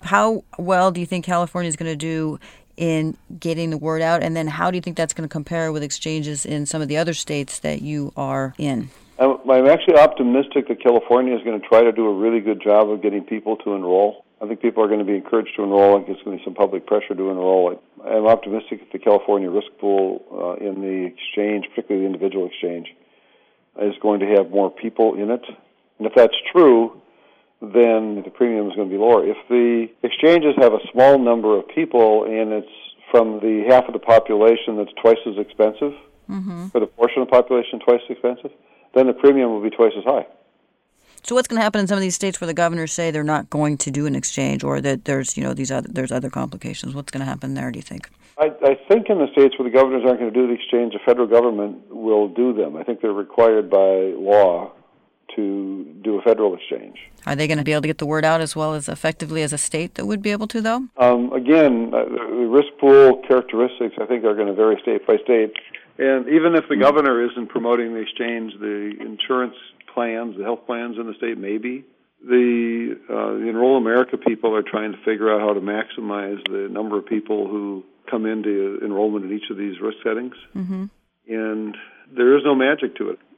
how well do you think California is going to do in getting the word out? And then how do you think that's going to compare with exchanges in some of the other states that you are in? I'm actually optimistic that California is going to try to do a really good job of getting people to enroll. I think people are going to be encouraged to enroll. I think there's going to be some public pressure to enroll. I'm optimistic that the California risk pool in the exchange, particularly the individual exchange, is going to have more people in it. And if that's true, then the premium is going to be lower. If the exchanges have a small number of people and it's from the half of the population that's twice as expensive, for the portion of the population twice as expensive, then the premium will be twice as high. So what's going to happen in some of these states where the governors say they're not going to do an exchange, or that there's there's other complications? What's going to happen there, do you think? I think in the states where the governors aren't going to do the exchange, the federal government will do them. I think they're required by law to do a federal exchange. Are they going to be able to get the word out as well as effectively as a state that would be able to, though? Again, the risk pool characteristics, I think, are going to vary state by state. And even if the governor isn't promoting the exchange, the insurance plans, the health plans in the state may be. The Enroll America people are trying to figure out how to maximize the number of people who come into enrollment in each of these risk settings. And there is no magic to it.